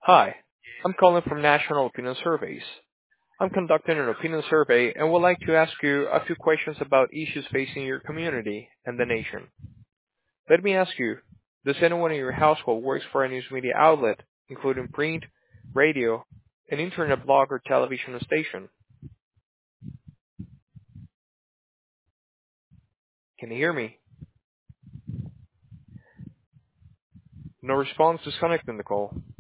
Hi, I'm calling from National Opinion Surveys. I'm conducting an opinion survey and would like to ask you a few questions about issues facing your community and the nation. Let me ask you, does anyone in your household work for a news media outlet, including print, radio, an internet blog or television station? Can you hear me? No response, disconnecting the call.